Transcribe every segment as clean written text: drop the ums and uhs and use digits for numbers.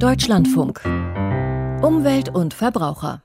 Deutschlandfunk. Umwelt und Verbraucher.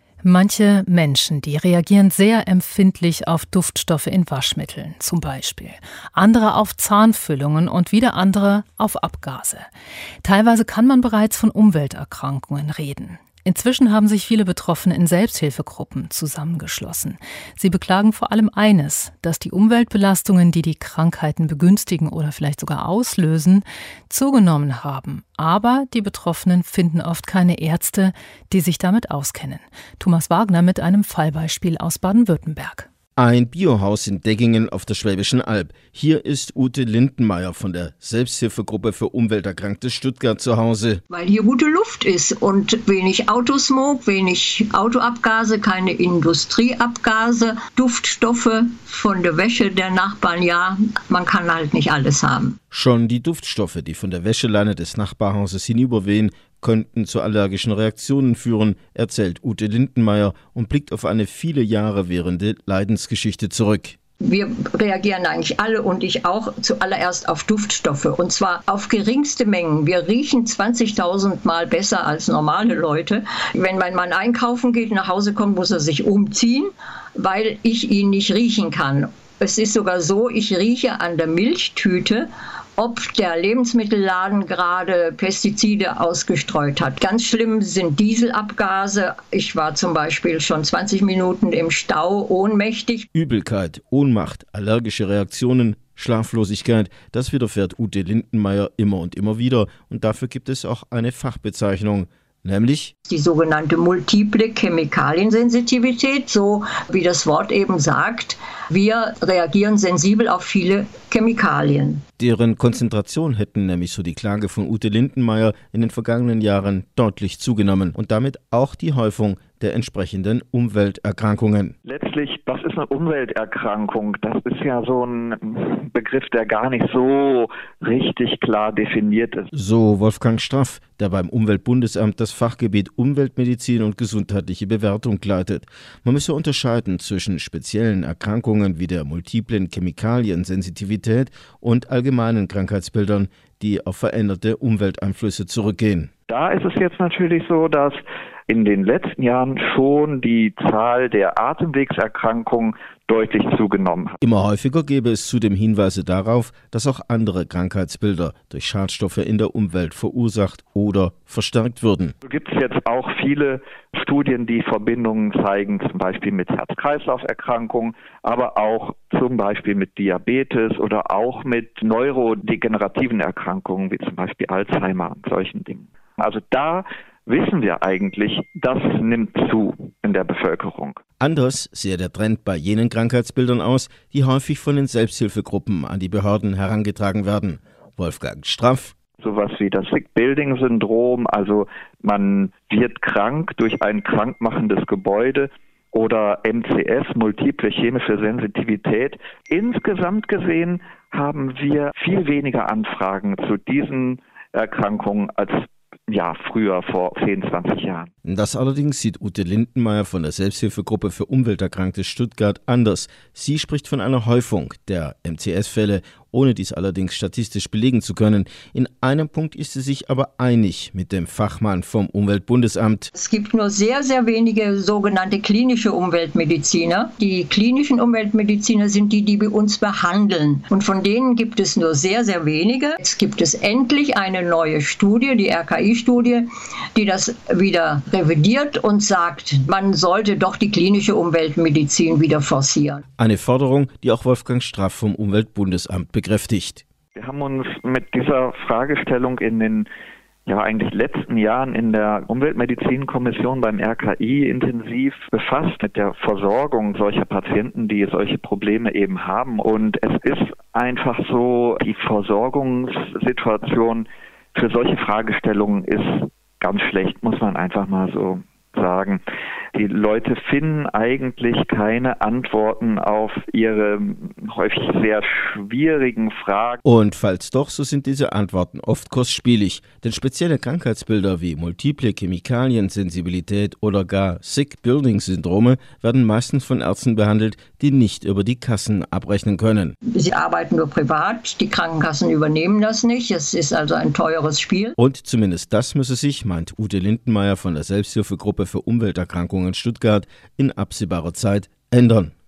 Manche Menschen, die reagieren sehr empfindlich auf Duftstoffe in Waschmitteln, zum Beispiel. Andere auf Zahnfüllungen und wieder andere auf Abgase. Teilweise kann man bereits von Umwelterkrankungen reden. Inzwischen haben sich viele Betroffene in Selbsthilfegruppen zusammengeschlossen. Sie beklagen vor allem eines, dass die Umweltbelastungen, die die Krankheiten begünstigen oder vielleicht sogar auslösen, zugenommen haben. Aber die Betroffenen finden oft keine Ärzte, die sich damit auskennen. Thomas Wagner mit einem Fallbeispiel aus Baden-Württemberg. Ein Biohaus in Deggingen auf der Schwäbischen Alb. Hier ist Ute Lindenmeier von der Selbsthilfegruppe für Umwelterkrankte Stuttgart zu Hause. Weil hier gute Luft ist und wenig Autosmog, wenig Autoabgase, keine Industrieabgase, Duftstoffe von der Wäsche der Nachbarn. Ja, man kann halt nicht alles haben. Schon die Duftstoffe, die von der Wäscheleine des Nachbarhauses hinüberwehen, könnten zu allergischen Reaktionen führen, erzählt Ute Lindenmeier und blickt auf eine viele Jahre währende Leidensgeschichte zurück. Wir reagieren eigentlich alle und ich auch zuallererst auf Duftstoffe und zwar auf geringste Mengen. Wir riechen 20.000 Mal besser als normale Leute. Wenn mein Mann einkaufen geht, nach Hause kommt, muss er sich umziehen, weil ich ihn nicht riechen kann. Es ist sogar so, ich rieche an der Milchtüte, ob der Lebensmittelladen gerade Pestizide ausgestreut hat. Ganz schlimm sind Dieselabgase. Ich war zum Beispiel schon 20 Minuten im Stau ohnmächtig. Übelkeit, Ohnmacht, allergische Reaktionen, Schlaflosigkeit, das widerfährt Ute Lindenmeier immer und immer wieder. Und dafür gibt es auch eine Fachbezeichnung, nämlich die sogenannte multiple Chemikaliensensitivität, so wie das Wort eben sagt. Wir reagieren sensibel auf viele Chemikalien. Deren Konzentration hätten nämlich, so die Klage von Ute Lindenmeier, in den vergangenen Jahren deutlich zugenommen und damit auch die Häufung der entsprechenden Umwelterkrankungen. Letztlich, was ist eine Umwelterkrankung? Das ist ja so ein Begriff, der gar nicht so richtig klar definiert ist. So Wolfgang Straff, der beim Umweltbundesamt das Fachgebiet Umweltmedizin und gesundheitliche Bewertung leitet. Man müsse unterscheiden zwischen speziellen Erkrankungen wie der multiplen Chemikaliensensitivität und allgemeinen Krankheitsbildern, die auf veränderte Umwelteinflüsse zurückgehen. Da ist es jetzt natürlich so, dass in den letzten Jahren schon die Zahl der Atemwegserkrankungen deutlich zugenommen hat. Immer häufiger gäbe es zudem Hinweise darauf, dass auch andere Krankheitsbilder durch Schadstoffe in der Umwelt verursacht oder verstärkt würden. So gibt es jetzt auch viele Studien, die Verbindungen zeigen, zum Beispiel mit Herz-Kreislauf-Erkrankungen, aber auch zum Beispiel mit Diabetes oder auch mit neurodegenerativen Erkrankungen, wie zum Beispiel Alzheimer und solchen Dingen. Also da wissen wir eigentlich, das nimmt zu in der Bevölkerung. Anders sähe der Trend bei jenen Krankheitsbildern aus, die häufig von den Selbsthilfegruppen an die Behörden herangetragen werden. Wolfgang Straff. Sowas wie das Sick-Building-Syndrom, also man wird krank durch ein krankmachendes Gebäude, oder MCS, multiple chemische Sensitivität. Insgesamt gesehen haben wir viel weniger Anfragen zu diesen Erkrankungen als früher, vor 10, 20 Jahren. Das allerdings sieht Ute Lindenmeier von der Selbsthilfegruppe für Umwelterkrankte Stuttgart anders. Sie spricht von einer Häufung der MCS-Fälle, ohne dies allerdings statistisch belegen zu können. In einem Punkt ist sie sich aber einig mit dem Fachmann vom Umweltbundesamt. Es gibt nur sehr, sehr wenige sogenannte klinische Umweltmediziner. Die klinischen Umweltmediziner sind die, die bei uns behandeln. Und von denen gibt es nur sehr, sehr wenige. Jetzt gibt es endlich eine neue Studie, die RKI-Studie, die das wieder revidiert und sagt, man sollte doch die klinische Umweltmedizin wieder forcieren. Eine Forderung, die auch Wolfgang Straff vom Umweltbundesamt bekräftigt. Wir haben uns mit dieser Fragestellung in den eigentlich letzten Jahren in der Umweltmedizinkommission beim RKI intensiv befasst mit der Versorgung solcher Patienten, die solche Probleme eben haben. Und es ist einfach so, die Versorgungssituation für solche Fragestellungen ist ganz schlecht, muss man einfach mal so sagen. Die Leute finden eigentlich keine Antworten auf ihre häufig sehr schwierigen Fragen. Und falls doch, so sind diese Antworten oft kostspielig. Denn spezielle Krankheitsbilder wie multiple Chemikaliensensibilität oder gar Sick-Building-Syndrome werden meistens von Ärzten behandelt, die nicht über die Kassen abrechnen können. Sie arbeiten nur privat, die Krankenkassen übernehmen das nicht. Es ist also ein teures Spiel. Und zumindest das müsse sich, meint Ute Lindenmeier von der Selbsthilfegruppe für Umwelterkrankungen Stuttgart, in absehbarer Zeit ändern.